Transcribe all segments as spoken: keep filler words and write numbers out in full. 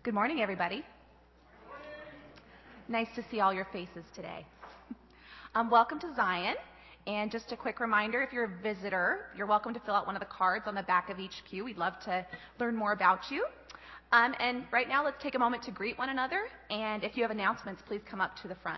Good morning, everybody. Nice to see all your faces today. Um, welcome to Zion. And just a quick reminder, if you're a visitor, you're welcome to fill out one of the cards on the back of each pew. We'd love to learn more about you. Um, and right now, let's take a moment to greet one another. And if you have announcements, please come up to the front.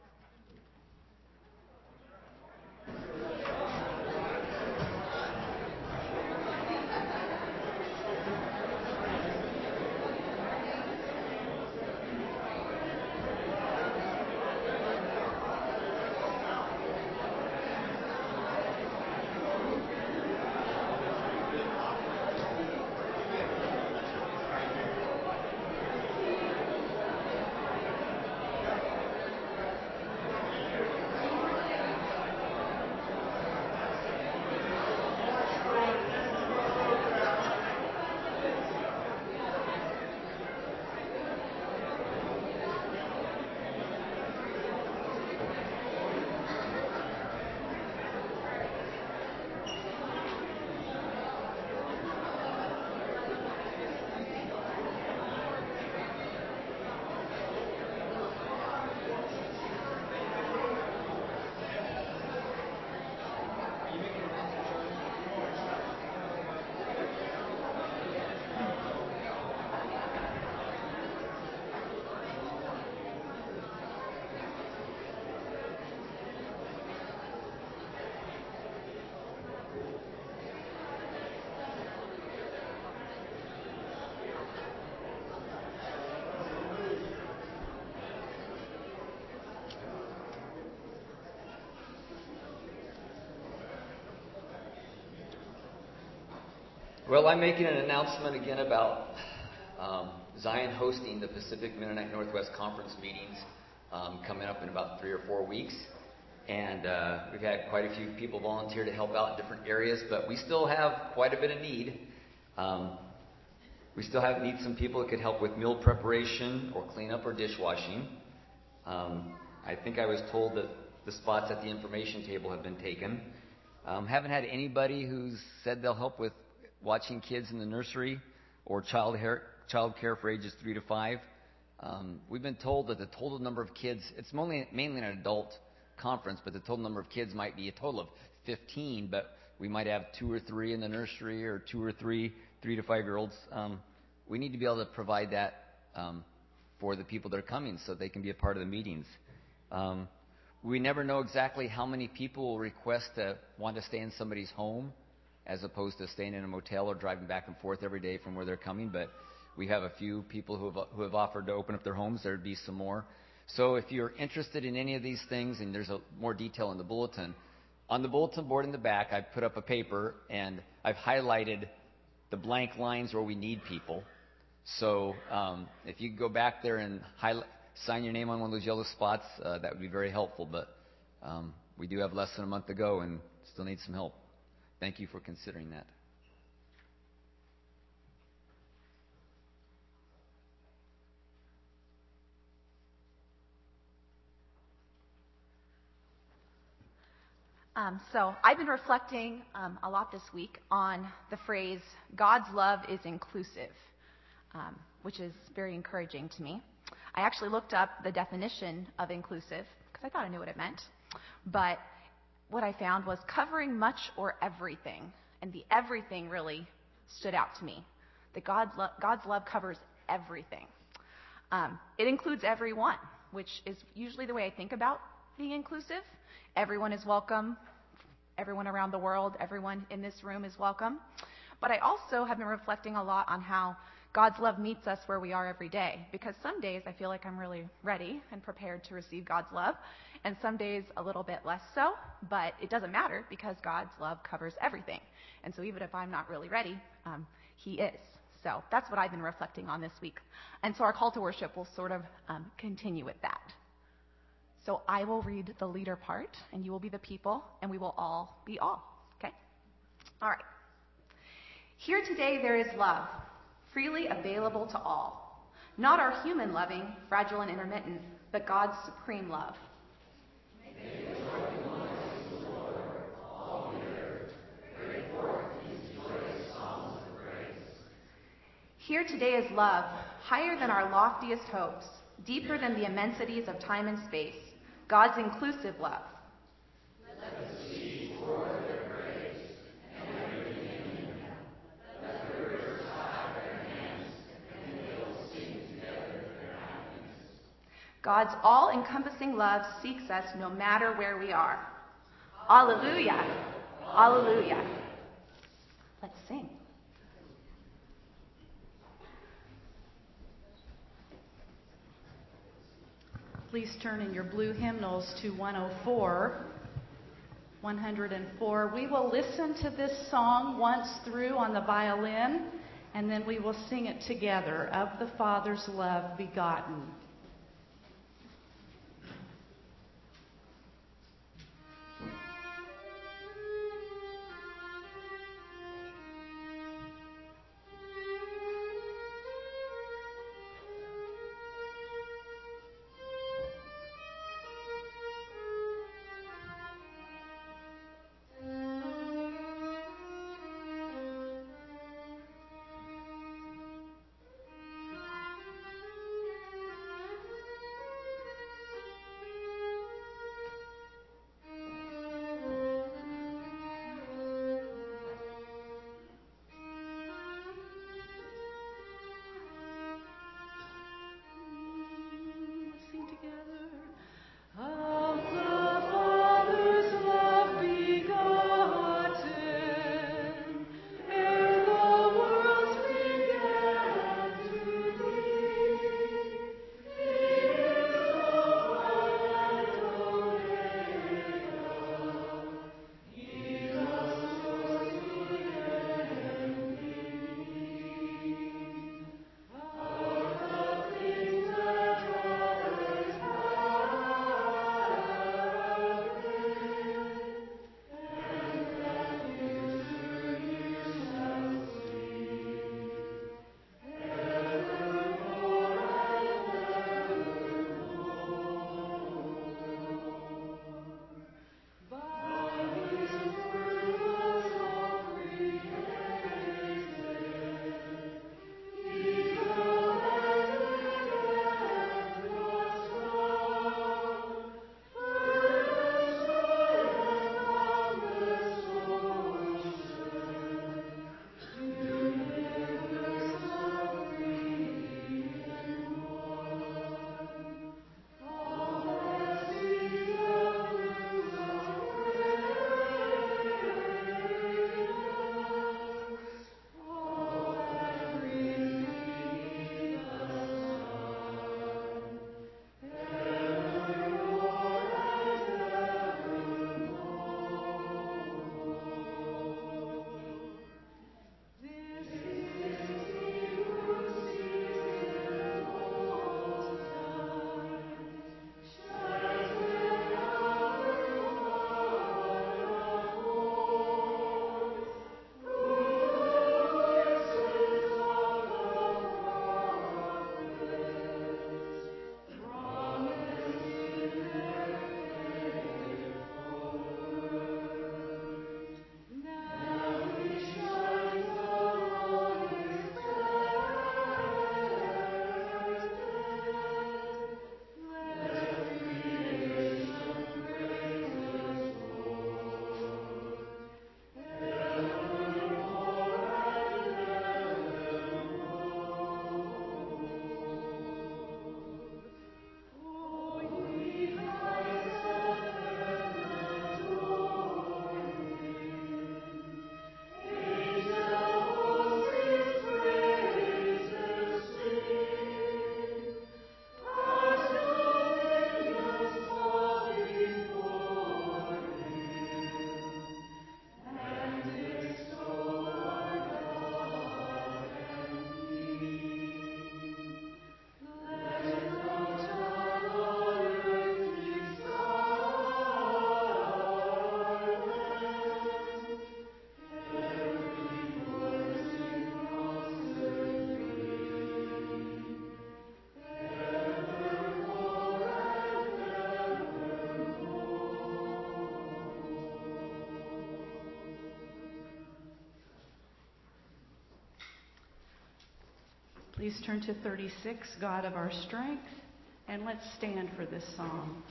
Well, I'm making an announcement again about um, Zion hosting the Pacific Mennonite Northwest Conference meetings um, coming up in about three or four weeks. And uh, we've had quite a few people volunteer to help out in different areas, but we still have quite a bit of need. Um, we still have need some people that could help with meal preparation or cleanup or dishwashing. Um, I think I was told that the spots at the information table have been taken. Um, haven't had anybody who's said they'll help with watching kids in the nursery or child hair, child care for ages three to five. Um, we've been told that the total number of kids, it's mainly, mainly an adult conference, but the total number of kids might be a total of fifteen, but we might have two or three in the nursery or two or three three to five year olds. Um, we need to be able to provide that um, for the people that are coming so they can be a part of the meetings. Um, we never know exactly how many people will request to want to stay in somebody's home as opposed to staying in a motel or driving back and forth every day from where they're coming. But we have a few people who have, who have offered to open up their homes. There would be some more. So if you're interested in any of these things, and there's a, more detail in the bulletin, on the bulletin board in the back, I've put up a paper, and I've highlighted the blank lines where we need people. So um, if you go back there and highlight, sign your name on one of those yellow spots, uh, that would be very helpful. But um, we do have less than a month to go and still need some help. Thank you for considering that. Um, so I've been reflecting um, a lot this week on the phrase, God's love is inclusive, um, which is very encouraging to me. I actually looked up the definition of inclusive because I thought I knew what it meant. But what I found was covering much or everything. And the everything really stood out to me. That God's, lo- God's love covers everything. Um, it includes everyone, which is usually the way I think about being inclusive. Everyone is welcome. Everyone around the world, everyone in this room is welcome. But I also have been reflecting a lot on how God's love meets us where we are every day. Because some days I feel like I'm really ready and prepared to receive God's love. And some days a little bit less so. But it doesn't matter because God's love covers everything. And so even if I'm not really ready, um, He is. So that's what I've been reflecting on this week. And so our call to worship will sort of um, continue with that. So I will read the leader part, and you will be the people, and we will all be all. Okay? All right. Here today there is love, freely available to all. Not our human loving, fragile and intermittent, but God's supreme love. Here today is love, higher than our loftiest hopes, deeper than the immensities of time and space, God's inclusive love. Let us seek for their grace and everything in them. Let the rivers clap their hands and the hills sing together their happiness. God's all-encompassing love seeks us no matter where we are. Alleluia! Alleluia! Let's sing. Please turn in your blue hymnals to one oh four, one hundred four. We will listen to this song once through on the violin, and then we will sing it together. Of the Father's love begotten. Thank you. Please turn to thirty-six, God of our strength, and let's stand for this song.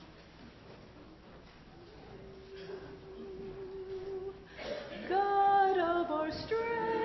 God of our strength.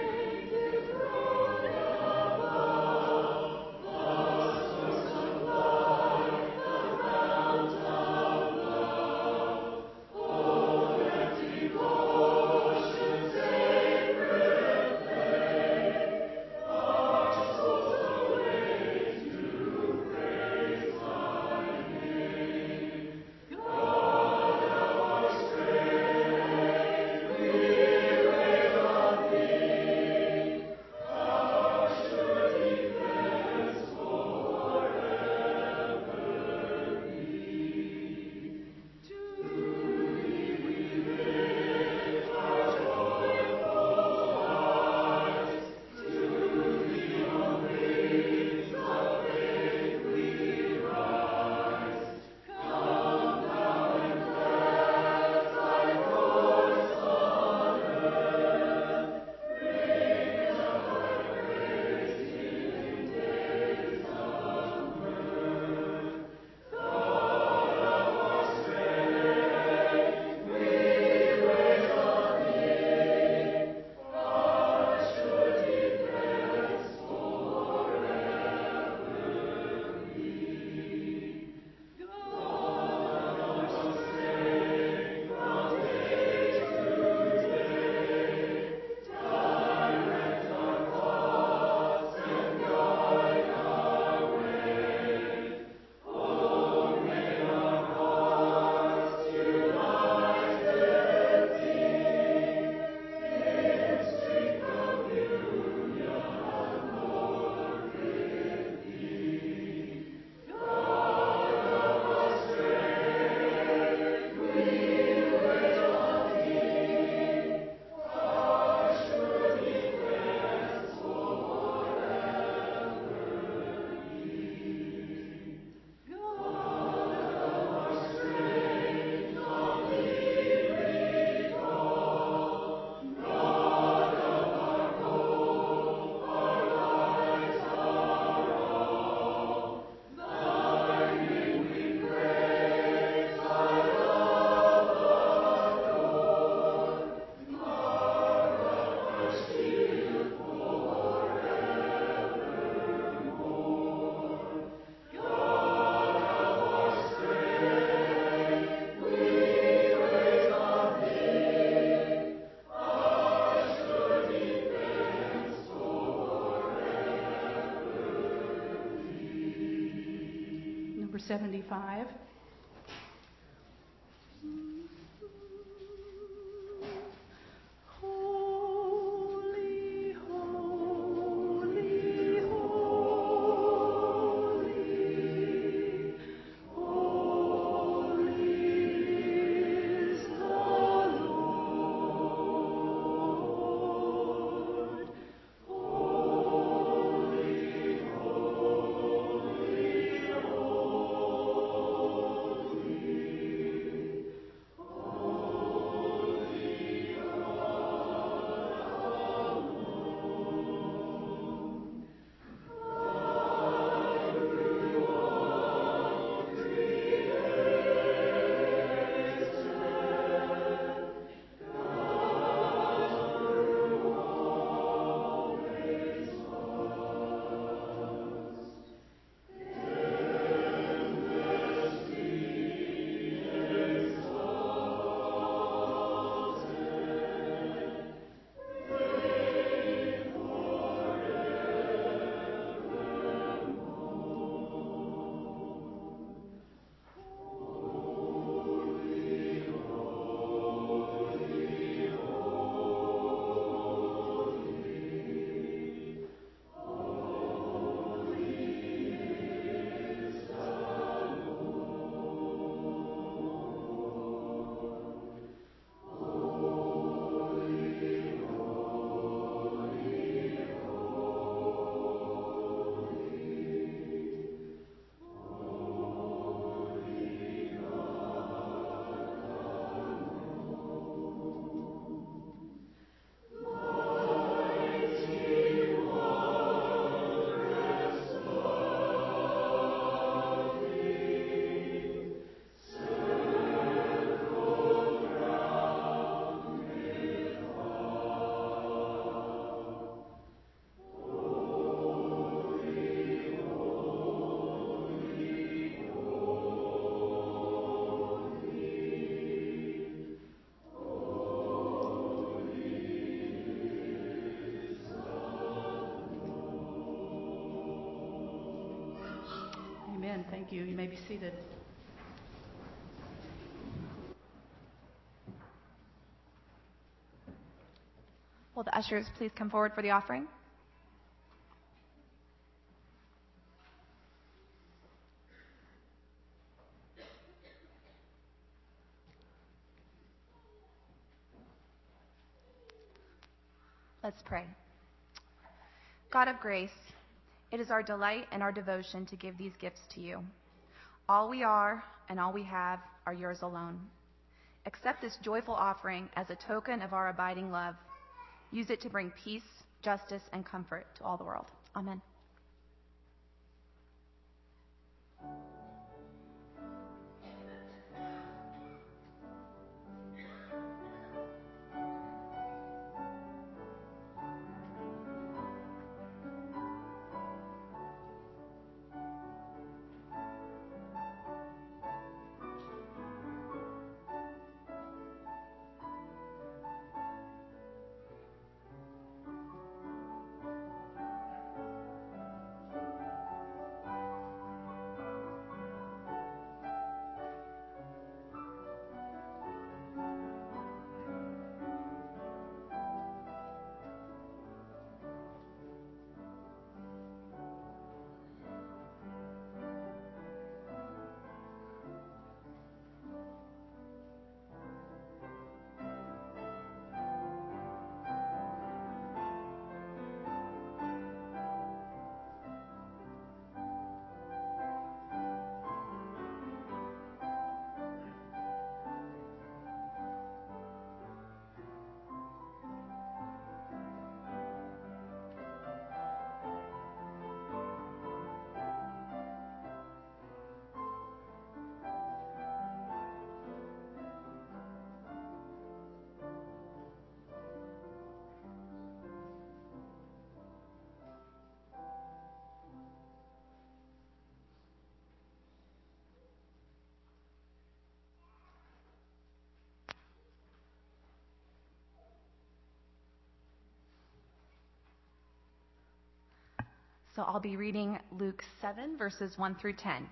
seventy-five. Oh Amen. Thank you. You may be seated. Will the ushers please come forward for the offering? Let's pray. God of grace, it is our delight and our devotion to give these gifts to you. All we are and all we have are yours alone. Accept this joyful offering as a token of our abiding love. Use it to bring peace, justice, and comfort to all the world. Amen. So I'll be reading Luke seven, verses one through ten.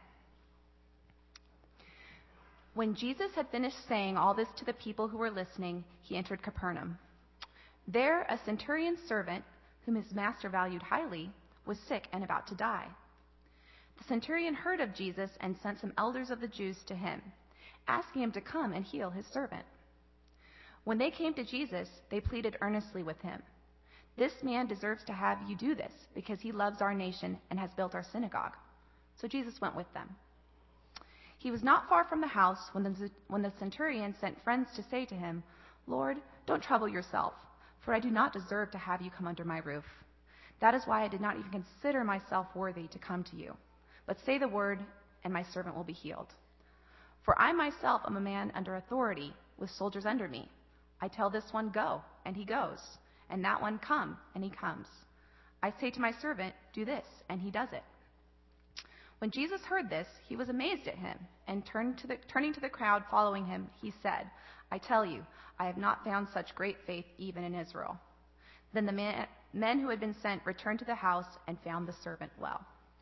When Jesus had finished saying all this to the people who were listening, he entered Capernaum. There, a centurion's servant, whom his master valued highly, was sick and about to die. The centurion heard of Jesus and sent some elders of the Jews to him, asking him to come and heal his servant. When they came to Jesus, they pleaded earnestly with him. This man deserves to have you do this, because he loves our nation and has built our synagogue. So Jesus went with them. He was not far from the house when the, when the centurion sent friends to say to him, Lord, don't trouble yourself, for I do not deserve to have you come under my roof. That is why I did not even consider myself worthy to come to you. But say the word, and my servant will be healed. For I myself am a man under authority, with soldiers under me. I tell this one, go, and he goes. And that one, come, and he comes. I say to my servant, do this, and he does it. When Jesus heard this, he was amazed at him, and turned to the, turning to the crowd following him, he said, I tell you, I have not found such great faith even in Israel. Then the man, men who had been sent returned to the house and found the servant well.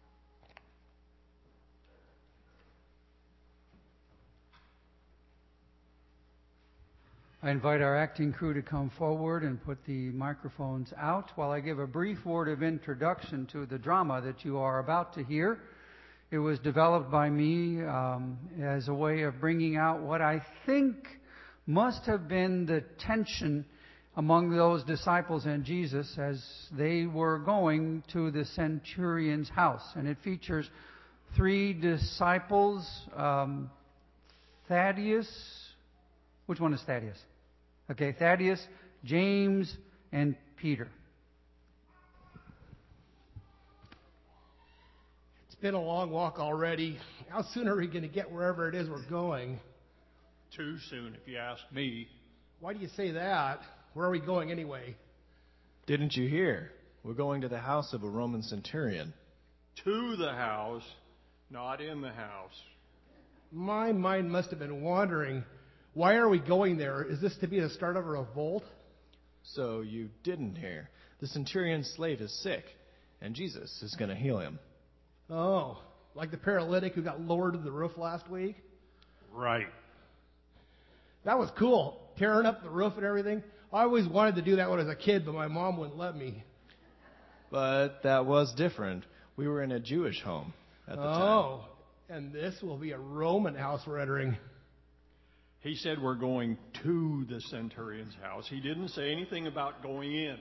I invite our acting crew to come forward and put the microphones out while I give a brief word of introduction to the drama that you are about to hear. It was developed by me um, as a way of bringing out what I think must have been the tension among those disciples and Jesus as they were going to the centurion's house. And it features three disciples, um, Thaddeus. Which one is Thaddeus? Okay, Thaddeus, James, and Peter. It's been a long walk already. How soon are we going to get wherever it is we're going? Too soon, if you ask me. Why do you say that? Where are we going anyway? Didn't you hear? We're going to the house of a Roman centurion. To the house, not in the house. My mind must have been wandering. Why are we going there? Is this to be the start of a revolt? So you didn't hear. The centurion's slave is sick, and Jesus is going to heal him. Oh, Like the paralytic who got lowered to the roof last week? Right. That was cool. Tearing up the roof and everything. I always wanted to do that when I was a kid, but my mom wouldn't let me. But that was different. We were in a Jewish home at the time. Oh, and this will be a Roman house we're entering. He said we're going to the centurion's house. He didn't say anything about going in.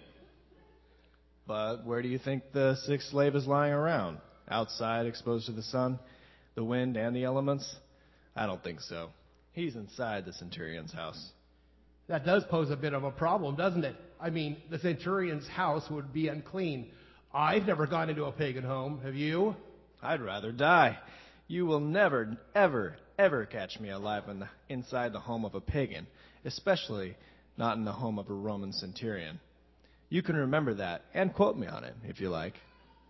But where do you think the sick slave is lying around? Outside, exposed to the sun, the wind, and the elements? I don't think so. He's inside the centurion's house. That does pose a bit of a problem, doesn't it? I mean, the centurion's house would be unclean. I've never gone into a pagan home. Have you? I'd rather die. You will never, ever, ever catch me alive in the, inside the home of a pagan, especially not in the home of a Roman centurion. You can remember that and quote me on it if you like.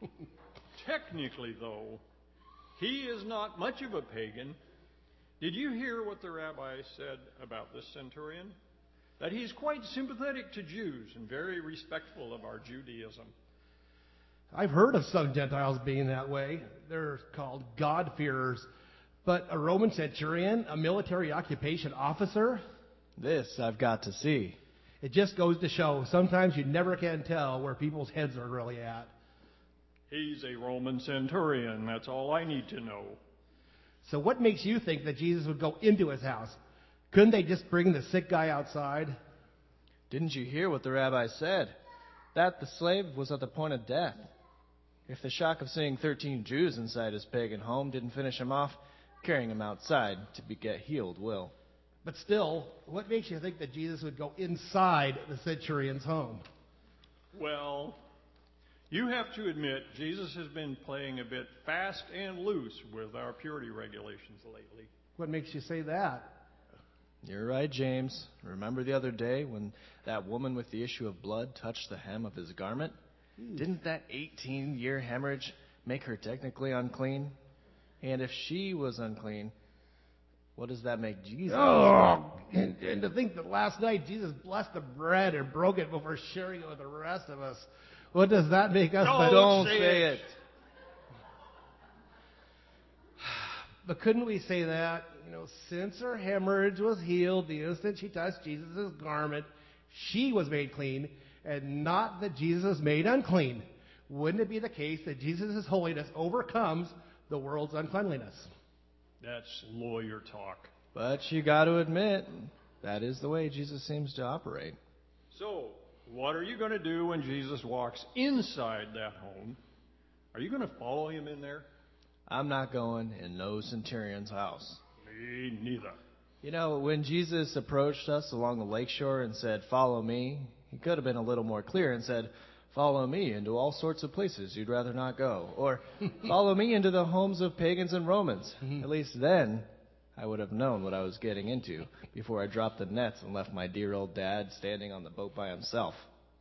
Technically, though, he is not much of a pagan. Did you hear what the rabbi said about this centurion? That he's quite sympathetic to Jews and very respectful of our Judaism. I've heard of some Gentiles being that way. They're called God-fearers. But a Roman centurion, a military occupation officer? This I've got to see. It just goes to show, sometimes you never can tell where people's heads are really at. He's a Roman centurion. That's all I need to know. So what makes you think that Jesus would go into his house? Couldn't they just bring the sick guy outside? Didn't you hear what the rabbi said? That the slave was at the point of death. If the shock of seeing thirteen Jews inside his pagan home didn't finish him off, carrying him outside to be, get healed will. But still, what makes you think that Jesus would go inside the centurion's home? Well, you have to admit Jesus has been playing a bit fast and loose with our purity regulations lately. What makes you say that? You're right, James. Remember the other day when that woman with the issue of blood touched the hem of his garment? Ooh. Didn't that eighteen-year hemorrhage make her technically unclean? And if she was unclean, what does that make Jesus? Oh, and, and to think that last night Jesus blessed the bread and broke it before sharing it with the rest of us. What does that make us? Don't, don't say, say it. it. But couldn't we say that, you know, since her hemorrhage was healed the instant she touched Jesus' garment, she was made clean, and not that Jesus was made unclean? Wouldn't it be the case that Jesus' holiness overcomes the world's uncleanliness? That's lawyer talk. But you got to admit, that is the way Jesus seems to operate. So, what are you going to do when Jesus walks inside that home? Are you going to follow him in there? I'm not going in no centurion's house. Me neither. You know, when Jesus approached us along the lakeshore and said, "Follow me," he could have been a little more clear and said, "Follow me into all sorts of places you'd rather not go." Or, "Follow me into the homes of pagans and Romans." At least then, I would have known what I was getting into before I dropped the nets and left my dear old dad standing on the boat by himself.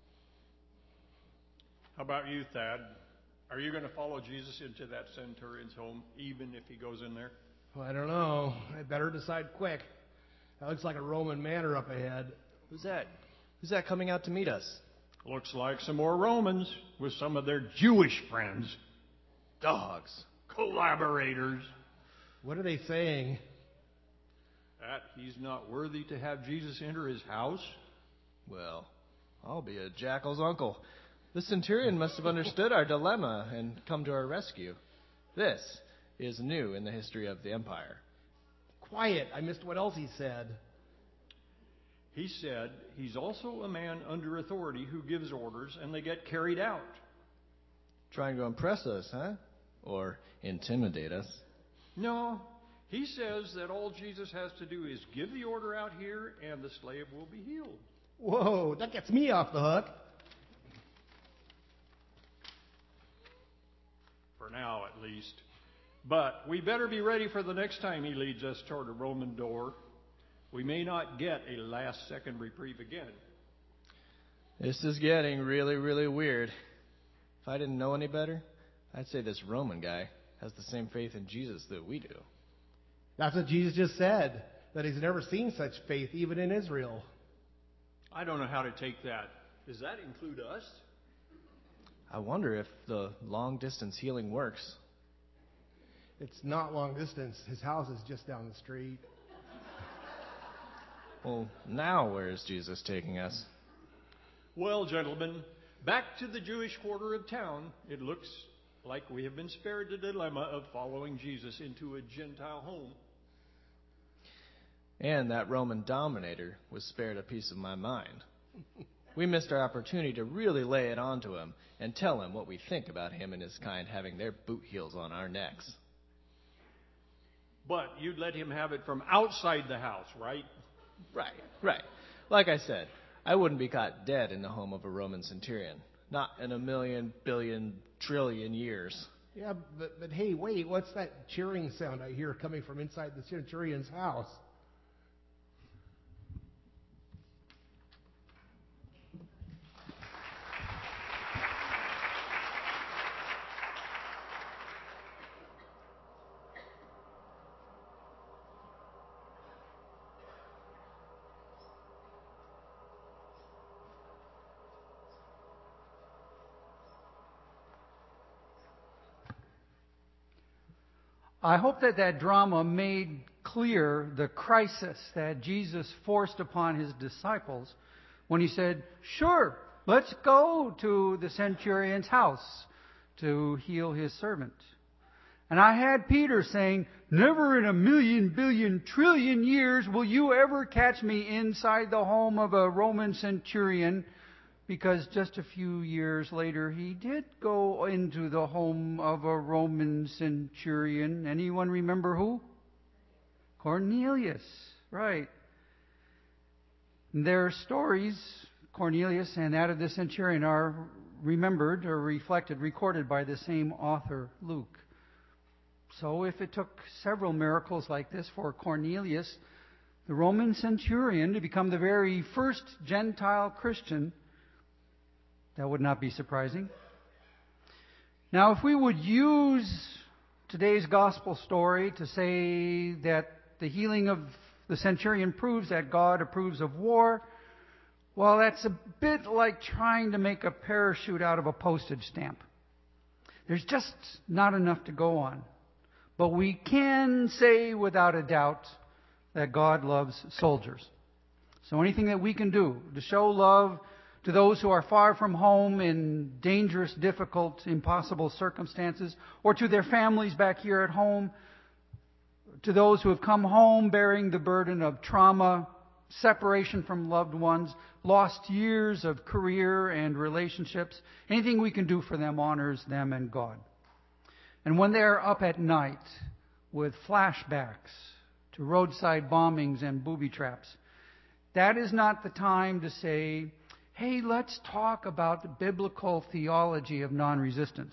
How about you, Thad? Are you going to follow Jesus into that centurion's home, even if he goes in there? Well, I don't know. I better decide quick. That looks like a Roman manor up ahead. Who's that? Who's that coming out to meet us? Looks like some more Romans with some of their Jewish friends. Dogs. Collaborators. What are they saying? That he's not worthy to have Jesus enter his house? Well, I'll be a jackal's uncle. The centurion must have understood our dilemma and come to our rescue. This is new in the history of the empire. Quiet. I missed what else he said. He said he's also a man under authority who gives orders and they get carried out. Trying to impress us, huh? Or intimidate us? No. He says that all Jesus has to do is give the order out here and the slave will be healed. Whoa, that gets me off the hook. For now, at least. But we better be ready for the next time he leads us toward a Roman door. We may not get a last-second reprieve again. This is getting really, really weird. If I didn't know any better, I'd say this Roman guy has the same faith in Jesus that we do. That's what Jesus just said, that he's never seen such faith even in Israel. I don't know how to take that. Does that include us? I wonder if the long-distance healing works. It's not long distance. His house is just down the street. Well, now where is Jesus taking us? Well, gentlemen, back to the Jewish quarter of town. It looks like we have been spared the dilemma of following Jesus into a Gentile home. And that Roman dominator was spared a piece of my mind. We missed our opportunity to really lay it on to him and tell him what we think about him and his kind having their boot heels on our necks. But you'd let him have it from outside the house, right? Right, right. Like I said, I wouldn't be caught dead in the home of a Roman centurion. Not in a million, billion, trillion years. Yeah, but, but hey, wait, what's that cheering sound I hear coming from inside the centurion's house? I hope that that drama made clear the crisis that Jesus forced upon his disciples when he said, "Sure, let's go to the centurion's house to heal his servant." And I had Peter saying, "Never in a million, billion, trillion years will you ever catch me inside the home of a Roman centurion," because just a few years later, he did go into the home of a Roman centurion. Anyone remember who? Cornelius, right. Their stories, Cornelius and that of the centurion, are remembered or reflected, recorded by the same author, Luke. So if it took several miracles like this for Cornelius, the Roman centurion, to become the very first Gentile Christian, that would not be surprising. Now, if we would use today's gospel story to say that the healing of the centurion proves that God approves of war, well, that's a bit like trying to make a parachute out of a postage stamp. There's just not enough to go on. But we can say without a doubt that God loves soldiers. So anything that we can do to show love to those who are far from home in dangerous, difficult, impossible circumstances, or to their families back here at home, to those who have come home bearing the burden of trauma, separation from loved ones, lost years of career and relationships, anything we can do for them honors them and God. And when they're up at night with flashbacks to roadside bombings and booby traps, that is not the time to say, "Hey, let's talk about the biblical theology of non-resistance."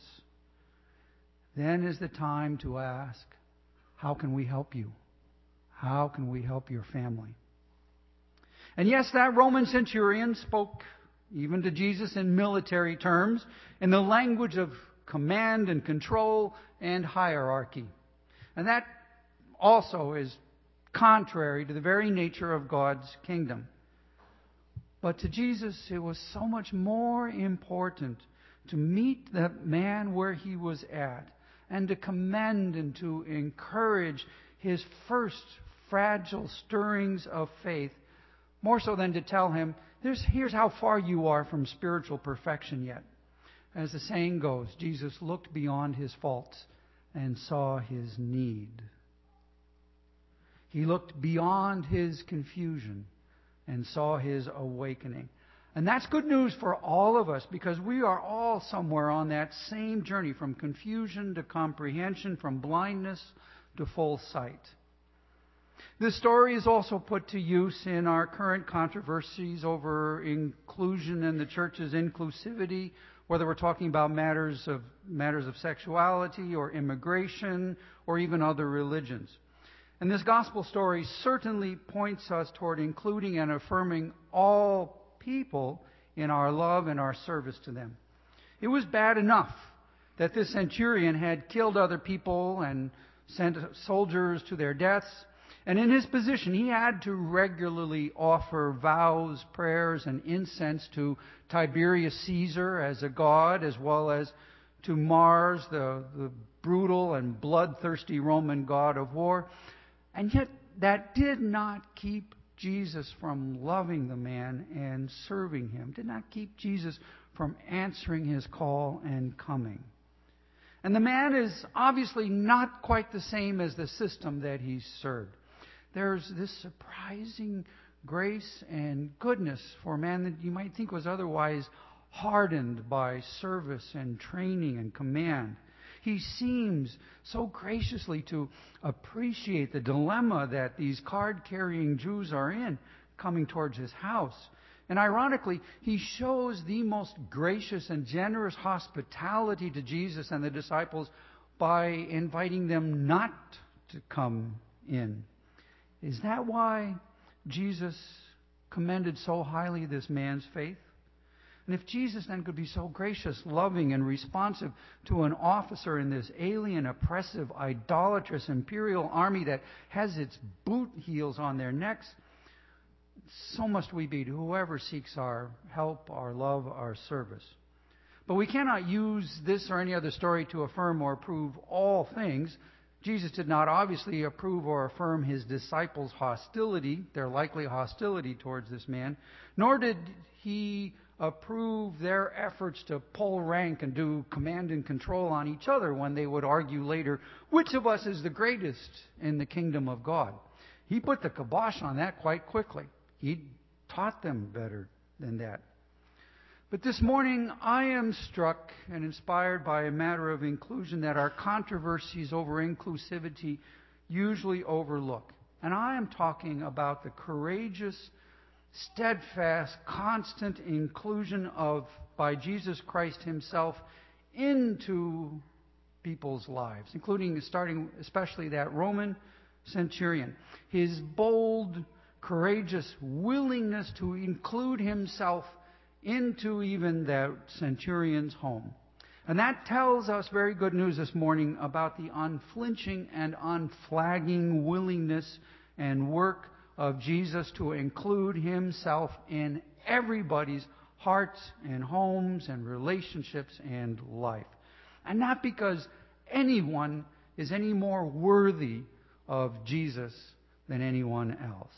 Then is the time to ask, how can we help you? How can we help your family? And yes, that Roman centurion spoke even to Jesus in military terms, in the language of command and control and hierarchy. And that also is contrary to the very nature of God's kingdom. But to Jesus, it was so much more important to meet the man where he was at and to commend and to encourage his first fragile stirrings of faith, more so than to tell him, There's, here's how far you are from spiritual perfection yet. As the saying goes, Jesus looked beyond his faults and saw his need. He looked beyond his confusion and saw his awakening. And that's good news for all of us, because we are all somewhere on that same journey, from confusion to comprehension, from blindness to full sight. This story is also put to use in our current controversies over inclusion in the church's inclusivity, whether we're talking about matters of matters of sexuality or immigration or even other religions. And this gospel story certainly points us toward including and affirming all people in our love and our service to them. It was bad enough that this centurion had killed other people and sent soldiers to their deaths. And in his position, he had to regularly offer vows, prayers, and incense to Tiberius Caesar as a god, as well as to Mars, the, the brutal and bloodthirsty Roman god of war. And yet that did not keep Jesus from loving the man and serving him, did not keep Jesus from answering his call and coming. And the man is obviously not quite the same as the system that he served. There's this surprising grace and goodness for a man that you might think was otherwise hardened by service and training and command. He seems so graciously to appreciate the dilemma that these card-carrying Jews are in coming towards his house. And ironically, he shows the most gracious and generous hospitality to Jesus and the disciples by inviting them not to come in. Is that why Jesus commended so highly this man's faith? And if Jesus then could be so gracious, loving, and responsive to an officer in this alien, oppressive, idolatrous imperial army that has its boot heels on their necks, so must we be to whoever seeks our help, our love, our service. But we cannot use this or any other story to affirm or prove all things. Jesus did not obviously approve or affirm his disciples' hostility, their likely hostility towards this man, nor did he approve their efforts to pull rank and do command and control on each other when they would argue later, which of us is the greatest in the kingdom of God? He put the kibosh on that quite quickly. He taught them better than that. But this morning, I am struck and inspired by a matter of inclusion that our controversies over inclusivity usually overlook. And I am talking about the courageous, steadfast, constant inclusion of, by Jesus Christ himself, into people's lives, including, starting especially that Roman centurion. His bold, courageous willingness to include himself into even that centurion's home. And that tells us very good news this morning about the unflinching and unflagging willingness and work of Jesus to include himself in everybody's hearts and homes and relationships and life. And not because anyone is any more worthy of Jesus than anyone else.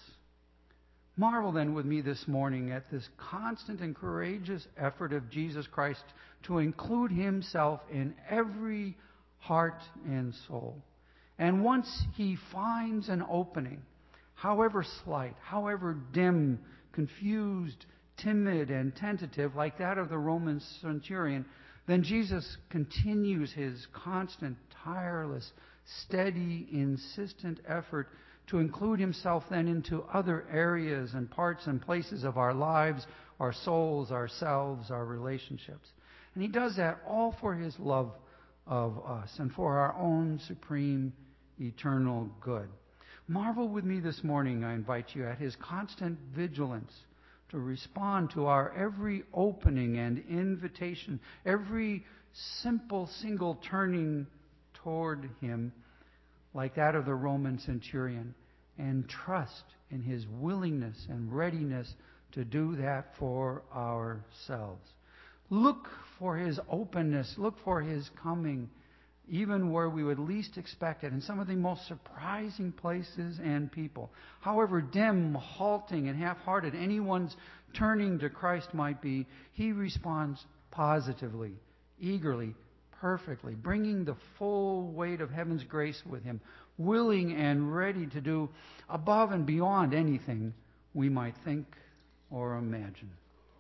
Marvel then with me this morning at this constant and courageous effort of Jesus Christ to include himself in every heart and soul. And once he finds an opening, however slight, however dim, confused, timid, and tentative, like that of the Roman centurion, then Jesus continues his constant, tireless, steady, insistent effort to include himself then into other areas and parts and places of our lives, our souls, ourselves, our relationships. And he does that all for his love of us and for our own supreme, eternal good. Marvel with me this morning, I invite you, at his constant vigilance to respond to our every opening and invitation, every simple single turning toward him, like that of the Roman centurion, and trust in his willingness and readiness to do that for ourselves. Look for his openness, look for his coming, even where we would least expect it, in some of the most surprising places and people. However dim, halting, and half-hearted anyone's turning to Christ might be, he responds positively, eagerly, perfectly, bringing the full weight of heaven's grace with him, willing and ready to do above and beyond anything we might think or imagine.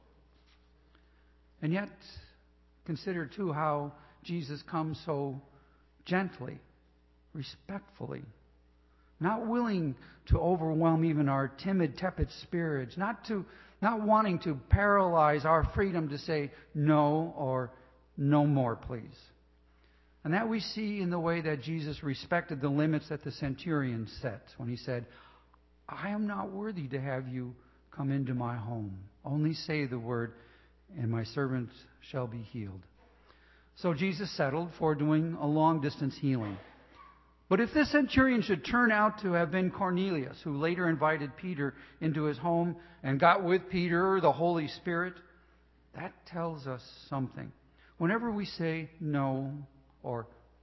And yet, consider too how Jesus comes so gently, respectfully, not willing to overwhelm even our timid, tepid spirits, not to, not wanting to paralyze our freedom to say no or no more, please. And that we see in the way that Jesus respected the limits that the centurion set when he said, I am not worthy to have you come into my home. Only say the word, and my servant shall be healed. So Jesus settled for doing a long-distance healing. But if this centurion should turn out to have been Cornelius, who later invited Peter into his home and got with Peter the Holy Spirit, that tells us something. Whenever we say no or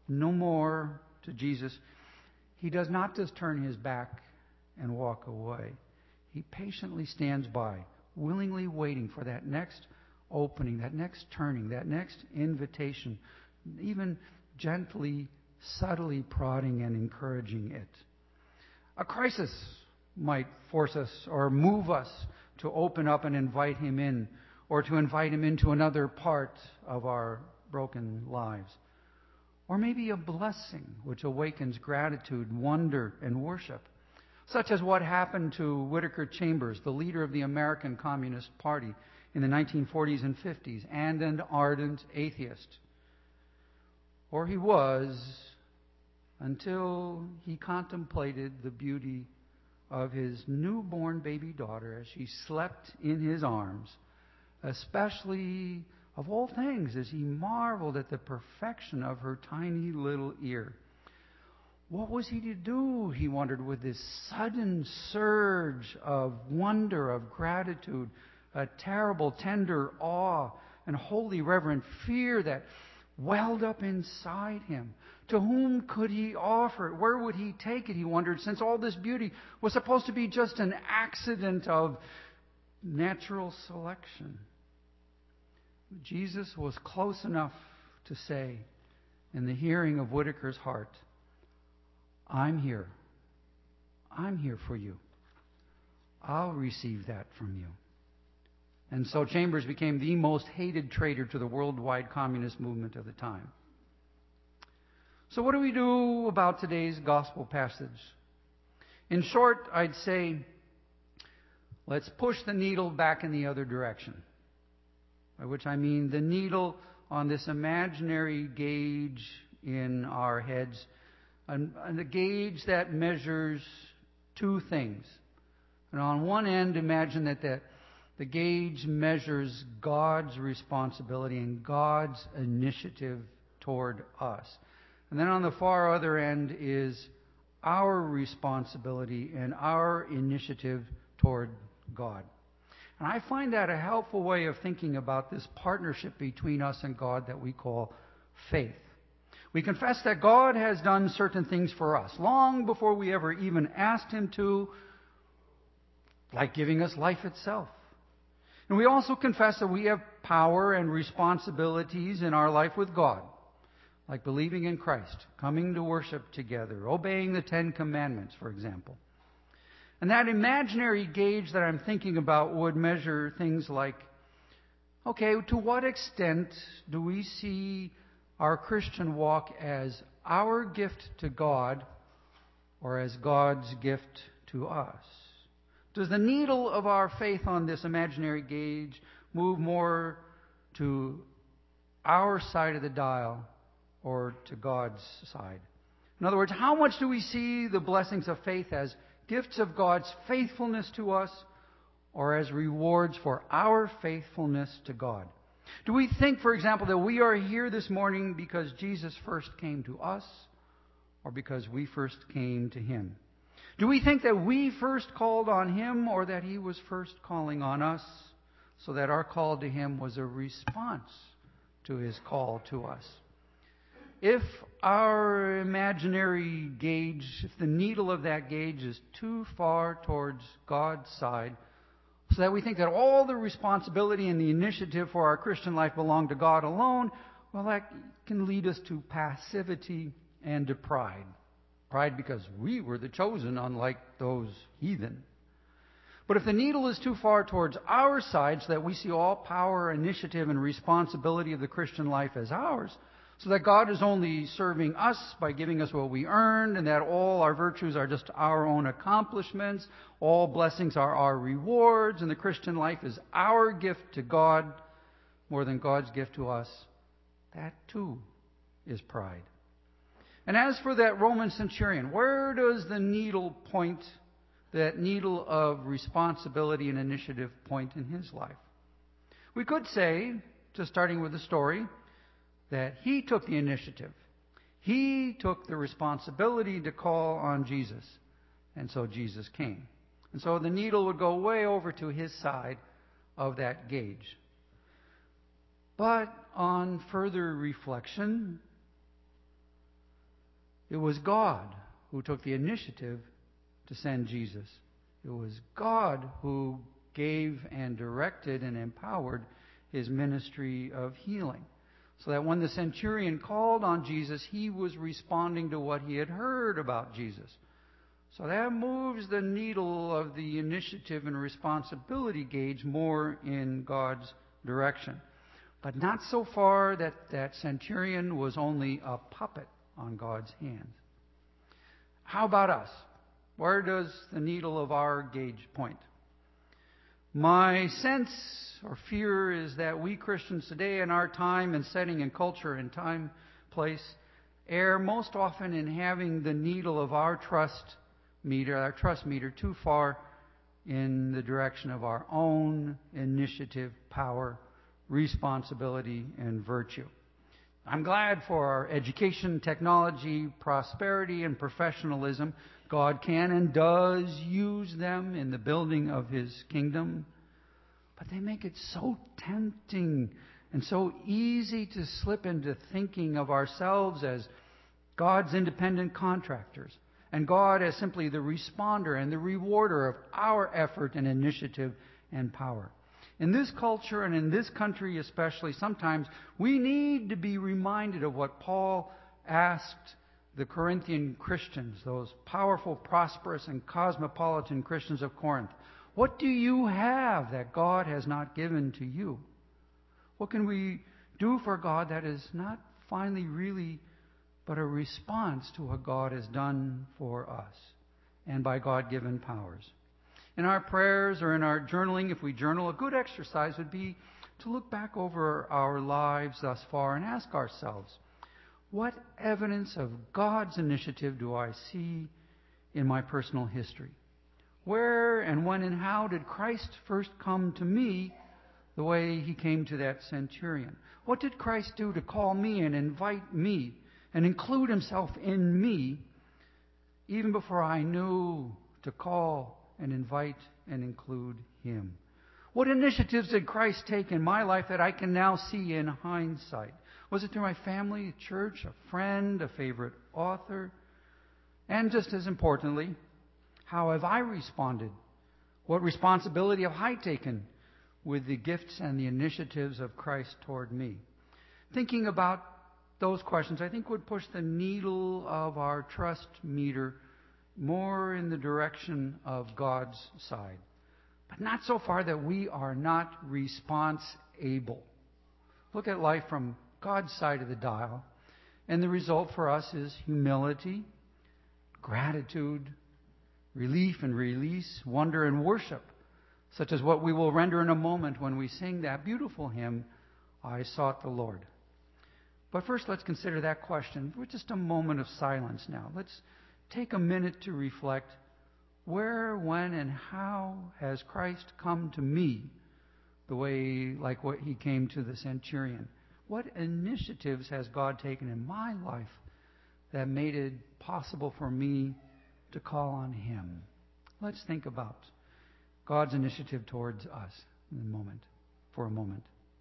no more to Jesus, he does not just turn his back and walk away. He patiently stands by, willingly waiting for that next opening, that next turning, that next invitation, even gently, subtly prodding and encouraging it. A crisis might force us or move us to open up and invite him in, or to invite him into another part of our broken lives. Or maybe a blessing which awakens gratitude, wonder, and worship, such as what happened to Whittaker Chambers, the leader of the American Communist Party in the nineteen forties and fifties, and an ardent atheist. Or he was, until he contemplated the beauty of his newborn baby daughter as she slept in his arms, especially, of all things, as he marveled at the perfection of her tiny little ear. What was he to do, he wondered, with this sudden surge of wonder, of gratitude, a terrible, tender awe, and holy, reverent fear that welled up inside him? To whom could he offer it? Where would he take it, he wondered, since all this beauty was supposed to be just an accident of natural selection? Jesus was close enough to say, in the hearing of Whittaker's heart, I'm here. I'm here for you. I'll receive that from you. And so Chambers became the most hated traitor to the worldwide communist movement of the time. So what do we do about today's gospel passage? In short, I'd say, let's push the needle back in the other direction. By which I mean the needle on this imaginary gauge in our heads, and a gauge that measures two things. And on one end, imagine that the, the gauge measures God's responsibility and God's initiative toward us. And then on the far other end is our responsibility and our initiative toward God. And I find that a helpful way of thinking about this partnership between us and God that we call faith. We confess that God has done certain things for us long before we ever even asked Him to, like giving us life itself. And we also confess that we have power and responsibilities in our life with God, like believing in Christ, coming to worship together, obeying the Ten Commandments, for example. And that imaginary gauge that I'm thinking about would measure things like, okay, to what extent do we see our Christian walk as our gift to God or as God's gift to us? Does the needle of our faith on this imaginary gauge move more to our side of the dial or to God's side? In other words, how much do we see the blessings of faith as gifts of God's faithfulness to us or as rewards for our faithfulness to God? Do we think, for example, that we are here this morning because Jesus first came to us or because we first came to Him? Do we think that we first called on Him or that He was first calling on us, so that our call to Him was a response to His call to us? If our imaginary gauge, if the needle of that gauge is too far towards God's side, so that we think that all the responsibility and the initiative for our Christian life belong to God alone, well, that can lead us to passivity and to pride. Pride because we were the chosen, unlike those heathen. But if the needle is too far towards our side, so that we see all power, initiative, and responsibility of the Christian life as ours, so that God is only serving us by giving us what we earned, and that all our virtues are just our own accomplishments, all blessings are our rewards, and the Christian life is our gift to God more than God's gift to us, that too is pride. And as for that Roman centurion, where does the needle point, that needle of responsibility and initiative point in his life? We could say, just starting with the story, that he took the initiative. He took the responsibility to call on Jesus. And so Jesus came. And so the needle would go way over to his side of that gauge. But on further reflection, It was God who took the initiative to send Jesus. It was God who gave and directed and empowered his ministry of healing. So that when the centurion called on Jesus, he was responding to what he had heard about Jesus. So that moves the needle of the initiative and responsibility gauge more in God's direction. But not so far that that centurion was only a puppet on God's hands. How about us? Where does the needle of our gauge point? My sense or fear is that we Christians today, in our time and setting and culture and time, place, err most often in having the needle of our trust meter, our trust meter, too far in the direction of our own initiative, power, responsibility, and virtue. I'm glad for our education, technology, prosperity, and professionalism. God can and does use them in the building of His kingdom. But they make it so tempting and so easy to slip into thinking of ourselves as God's independent contractors and God as simply the responder and the rewarder of our effort and initiative and power. In this culture and in this country especially, sometimes we need to be reminded of what Paul asked the Corinthian Christians, those powerful, prosperous, and cosmopolitan Christians of Corinth. What do you have that God has not given to you? What can we do for God that is not finally really but a response to what God has done for us and by God-given powers? In our prayers or in our journaling, if we journal, a good exercise would be to look back over our lives thus far and ask ourselves, what evidence of God's initiative do I see in my personal history? Where and when and how did Christ first come to me the way He came to that centurion? What did Christ do to call me and invite me and include Himself in me even before I knew to call and invite and include Him? What initiatives did Christ take in my life that I can now see in hindsight? Was it through my family, church, a friend, a favorite author? And just as importantly, how have I responded? What responsibility have I taken with the gifts and the initiatives of Christ toward me? Thinking about those questions, I think, would push the needle of our trust meter more in the direction of God's side. But not so far that we are not response-able. Look at life from God's side of the dial, and the result for us is humility, gratitude, relief and release, wonder and worship, such as what we will render in a moment when we sing that beautiful hymn, I Sought the Lord. But first, let's consider that question with just a moment of silence now. Let's take a minute to reflect, where, when, and how has Christ come to me the way like what He came to the centurion? What initiatives has God taken in my life that made it possible for me to call on Him? Let's think about God's initiative towards us in a moment, for a moment.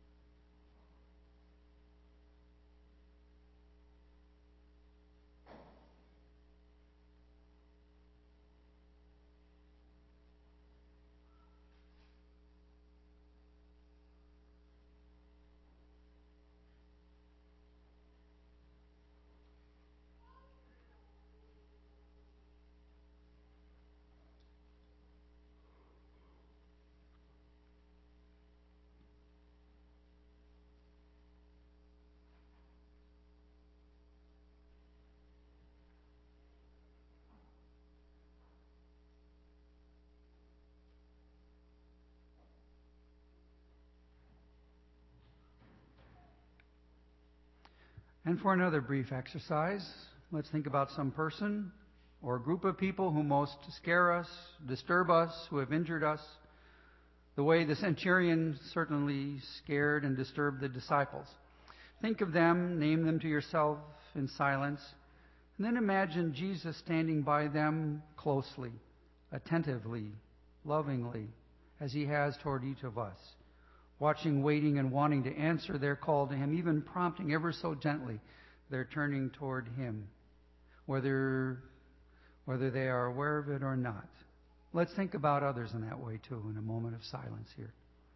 And for another brief exercise, let's think about some person or a group of people who most scare us, disturb us, who have injured us, the way the centurion certainly scared and disturbed the disciples. Think of them, name them to yourself in silence, and then imagine Jesus standing by them closely, attentively, lovingly, as He has toward each of us, watching, waiting, and wanting to answer their call to Him, even prompting ever so gently their turning toward Him. whether, whether they are aware of it or not. Let's think about others in that way too in a moment of silence here.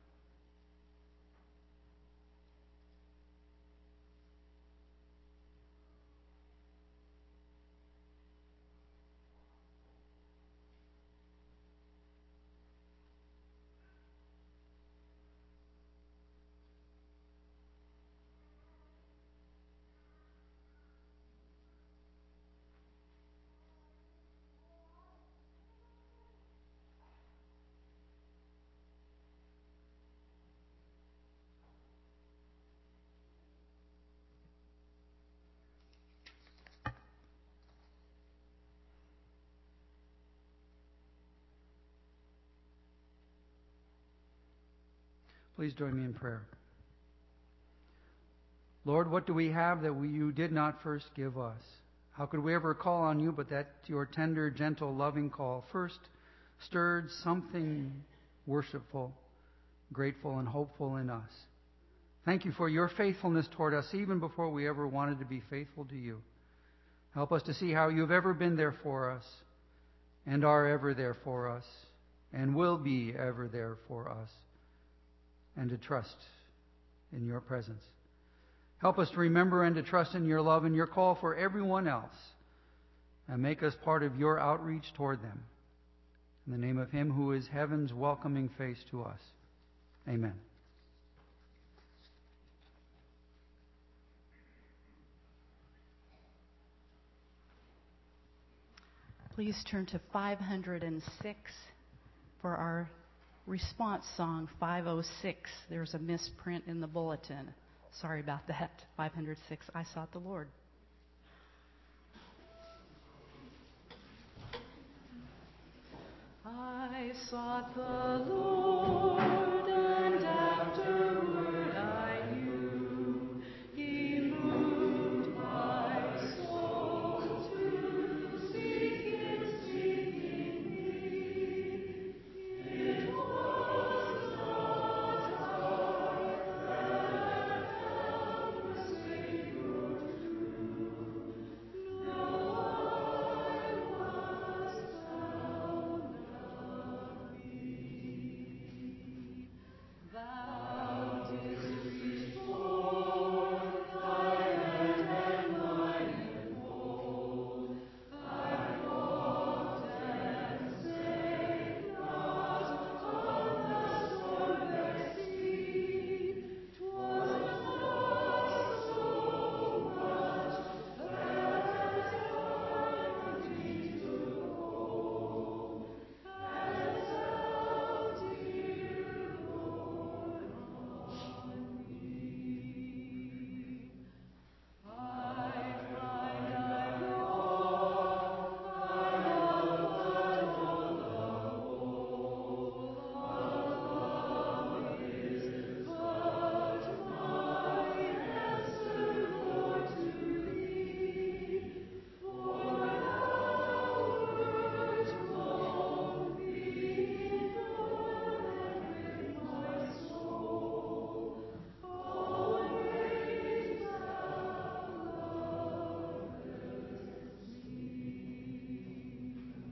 Please join me in prayer. Lord, what do we have that we, you did not first give us? How could we ever call on you but that your tender, gentle, loving call first stirred something worshipful, grateful, and hopeful in us? Thank you for your faithfulness toward us even before we ever wanted to be faithful to you. Help us to see how you've ever been there for us and are ever there for us and will be ever there for us, and to trust in your presence. Help us to remember and to trust in your love and your call for everyone else, and make us part of your outreach toward them. In the name of him who is heaven's welcoming face to us. Amen. Please turn to five hundred six for our response song, five oh six. There's a misprint in the bulletin. Sorry about that. five hundred six, I Sought the Lord. I sought the Lord, and afterward I knew he moved my soul to seek him, seeking me. It was not I that held the Savior true, no, I was found of thee. Thou didst reach forth thy hand and mighty fold. I walked and sank not on the sword-vexed steed. 'Twas not so much that I thee took hold, as thou, dear Lord, on me. I find I long, I love but on the whole, our love is but my answer, Lord, to thee. For thou wert long before, and with my soul always thou lovest me.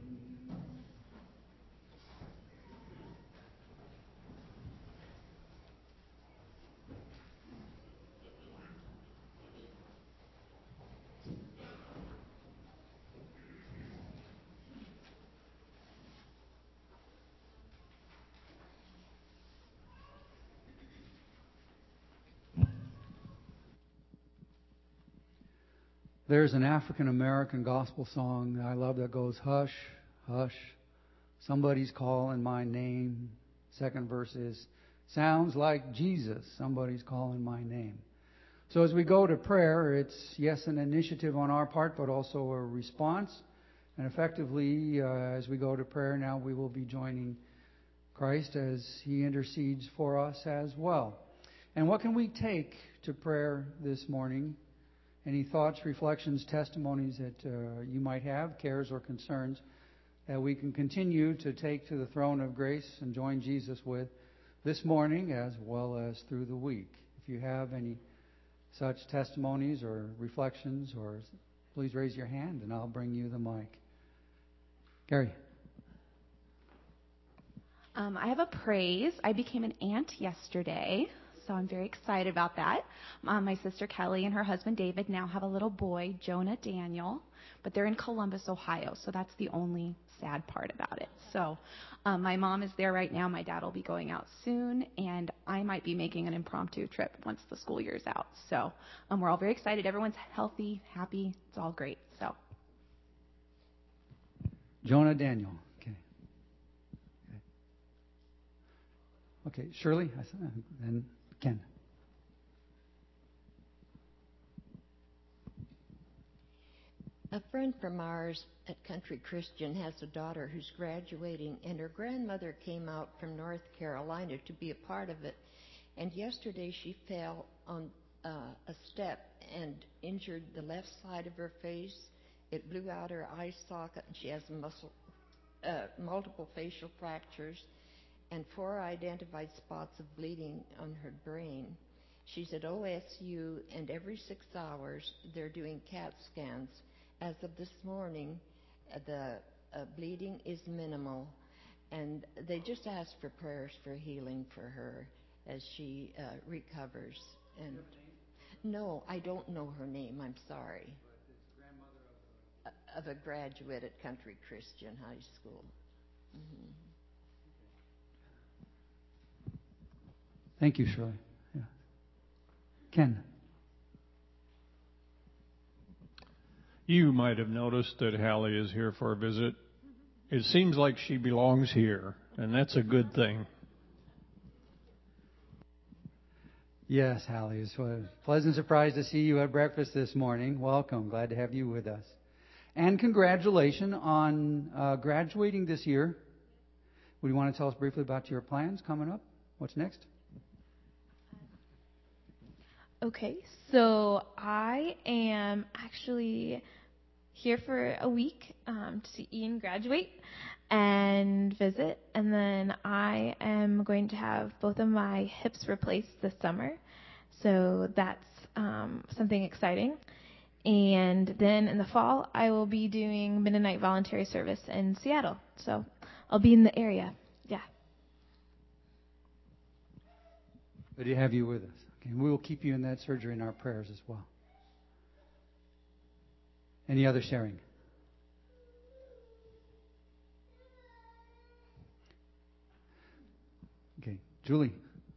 There's an African American gospel song that I love that goes, hush, hush, somebody's calling my name. Second verse is, sounds like Jesus, somebody's calling my name. So as we go to prayer, it's, yes, an initiative on our part, but also a response. And effectively, uh, as we go to prayer now, we will be joining Christ as he intercedes for us as well. And what can we take to prayer this morning? Any thoughts, reflections, testimonies that uh, you might have, cares or concerns that we can continue to take to the throne of grace and join Jesus with this morning as well as through the week. If you have any such testimonies or reflections or please raise your hand and I'll bring you the mic. Gary. Um, I have a praise. I became an aunt yesterday, so I'm very excited about that. Um, my sister Kelly and her husband David now have a little boy, Jonah Daniel, but they're in Columbus, Ohio, so that's the only sad part about it. So um, my mom is there right now. My dad will be going out soon, and I might be making an impromptu trip once the school year's out. So um, we're all very excited. Everyone's healthy, happy. It's all great. So Jonah Daniel. Okay, Shirley, and Ken. A friend from ours at Country Christian has a daughter who's graduating, and her grandmother came out from North Carolina to be a part of it. And yesterday she fell on uh, a step and injured the left side of her face. It blew out her eye socket, and she has muscle, uh, multiple facial fractures and four identified spots of bleeding on her brain. She's at O S U, and every six hours they're doing CAT scans. As of this morning, uh, the uh, bleeding is minimal, and they just ask for prayers for healing for her as she uh, recovers. And no, I don't know her name. I'm sorry. But it's grandmother of a, of a graduate at Country Christian High School. Mm-hmm. Thank you, Shirley. Yeah. Ken. You might have noticed that Hallie is here for a visit. It seems like she belongs here, and that's a good thing. Yes, Hallie, it's a pleasant surprise to see you at breakfast this morning. Welcome. Glad to have you with us. And congratulations on uh, graduating this year. Would you want to tell us briefly about your plans coming up? What's next? Okay, so I am actually here for a week um, to see Ian graduate and visit, and then I am going to have both of my hips replaced this summer, so that's um, something exciting. And then in the fall, I will be doing Mennonite voluntary service in Seattle, so I'll be in the area. Yeah. Good to have you with us. Okay, we will keep you in that surgery in our prayers as well. Any other sharing? Okay, Julie.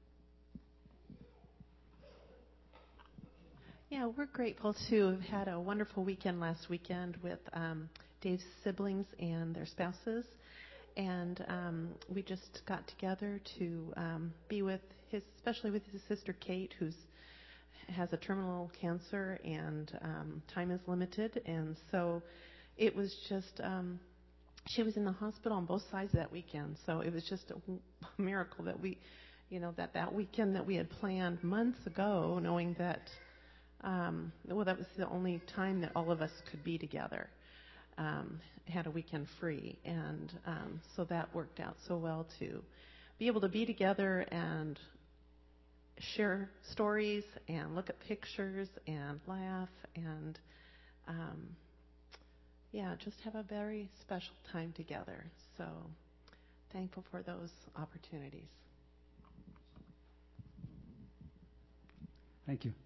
Yeah, we're grateful to have had a wonderful weekend last weekend with um, Dave's siblings and their spouses. And um, we just got together to um, be with his, especially with his sister Kate, who's has a terminal cancer, and um, time is limited. And so it was just, um, she was in the hospital on both sides that weekend. So it was just a miracle that we, you know, that that weekend that we had planned months ago, knowing that, um, well, that was the only time that all of us could be together. Um, had a weekend free, and um, so that worked out so well to be able to be together and share stories and look at pictures and laugh and um, yeah, just have a very special time together. So thankful for those opportunities. Thank you.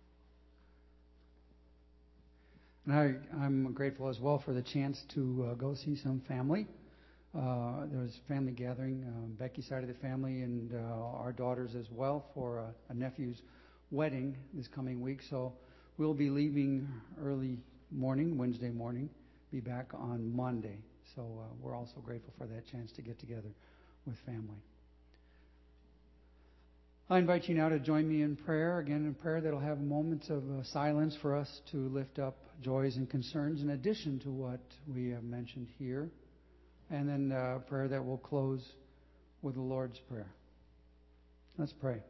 And I, I'm grateful as well for the chance to uh, go see some family. Uh, there was a family gathering, um, Becky's side of the family and uh, our daughters as well, for a, a nephew's wedding this coming week. So we'll be leaving early morning, Wednesday morning, be back on Monday. So uh, we're also grateful for that chance to get together with family. I invite you now to join me in prayer, again in prayer that'll have moments of uh, silence for us to lift up joys and concerns in addition to what we have mentioned here. And then uh, prayer that will close with the Lord's Prayer. Let's pray.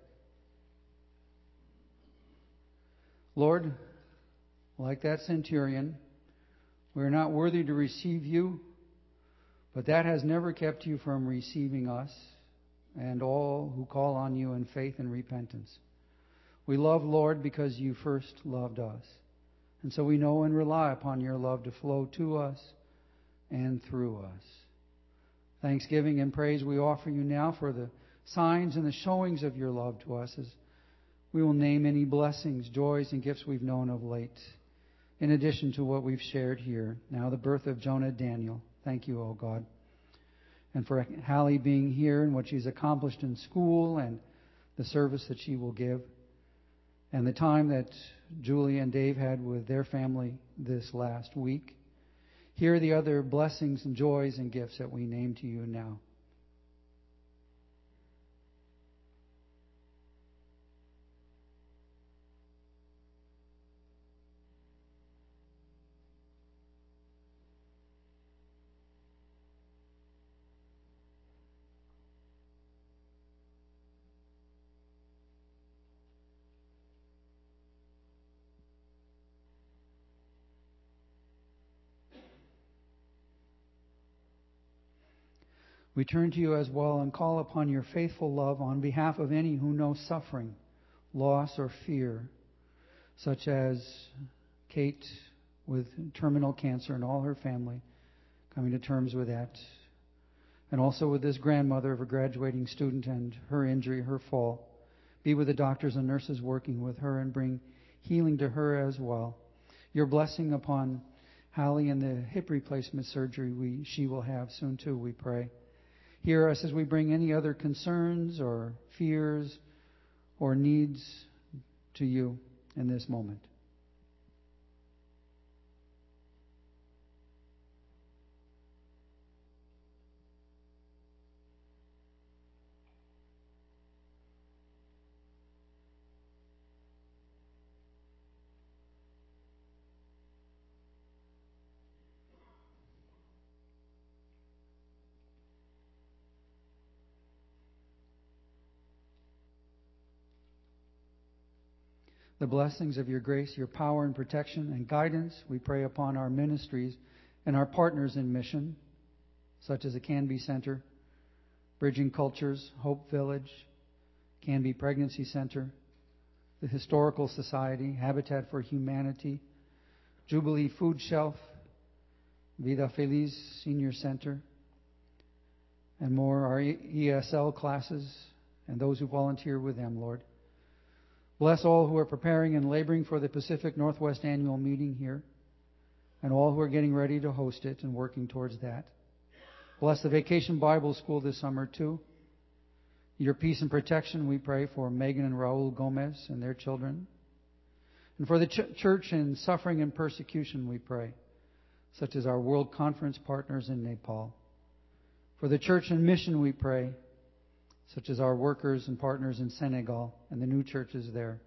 Lord, like that centurion, we are not worthy to receive you, but that has never kept you from receiving us and all who call on you in faith and repentance. We love, Lord, because you first loved us. And so we know and rely upon your love to flow to us and through us. Thanksgiving and praise we offer you now for the signs and the showings of your love to us, as we will name any blessings, joys, and gifts we've known of late, in addition to what we've shared here. Now the birth of Jonah Daniel. Thank you, O God. And for Hallie being here and what she's accomplished in school and the service that she will give, and the time that Julie and Dave had with their family this last week. Here are the other blessings and joys and gifts that we name to you now. We turn to you as well and call upon your faithful love on behalf of any who know suffering, loss, or fear, such as Kate with terminal cancer and all her family, coming to terms with that. And also with this grandmother of a graduating student and her injury, her fall. Be with the doctors and nurses working with her and bring healing to her as well. Your blessing upon Hallie and the hip replacement surgery we she will have soon too, we pray. Hear us as we bring any other concerns or fears or needs to you in this moment. The blessings of your grace, your power and protection and guidance, we pray upon our ministries and our partners in mission, such as the Canby Center, Bridging Cultures, Hope Village, Canby Pregnancy Center, the Historical Society, Habitat for Humanity, Jubilee Food Shelf, Vida Feliz Senior Center, and more, our E S L classes and those who volunteer with them, Lord. Bless all who are preparing and laboring for the Pacific Northwest Annual Meeting here, and all who are getting ready to host it and working towards that. Bless the Vacation Bible School this summer, too. Your peace and protection, we pray for Megan and Raul Gomez and their children. And for the ch- church in suffering and persecution, we pray, such as our World Conference partners in Nepal. For the church in mission, we pray, such as our workers and partners in Senegal and the new churches there.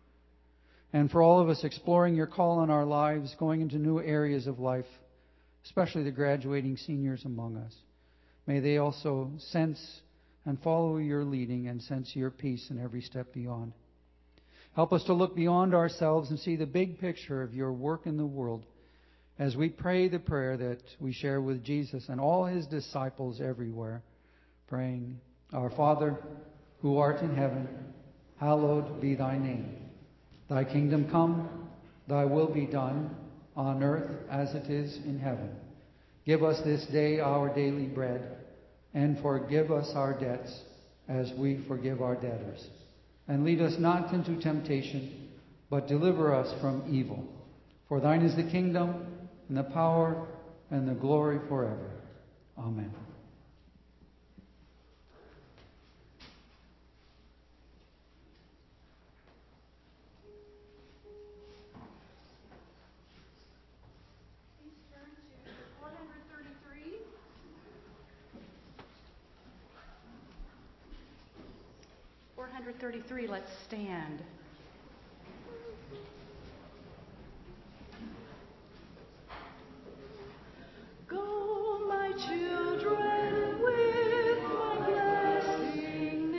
And for all of us exploring your call on our lives, going into new areas of life, especially the graduating seniors among us, may they also sense and follow your leading and sense your peace in every step beyond. Help us to look beyond ourselves and see the big picture of your work in the world as we pray the prayer that we share with Jesus and all his disciples everywhere, praying, Our Father, who art in heaven, hallowed be thy name. Thy kingdom come, thy will be done, on earth as it is in heaven. Give us this day our daily bread, and forgive us our debts as we forgive our debtors. And lead us not into temptation, but deliver us from evil. For thine is the kingdom, and the power, and the glory forever. Amen. four thirty-three, let's stand. Go, my children, with my blessing,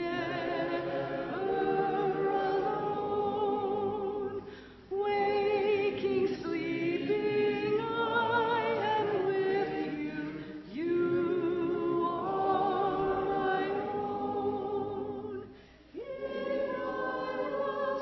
never alone. Waking, sleeping, I am with you. You are my own. Here I will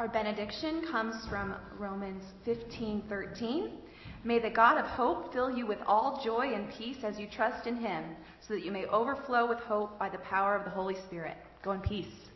Our benediction comes from Romans fifteen thirteen. May the God of hope fill you with all joy and peace as you trust in him, so that you may overflow with hope by the power of the Holy Spirit. Go in peace.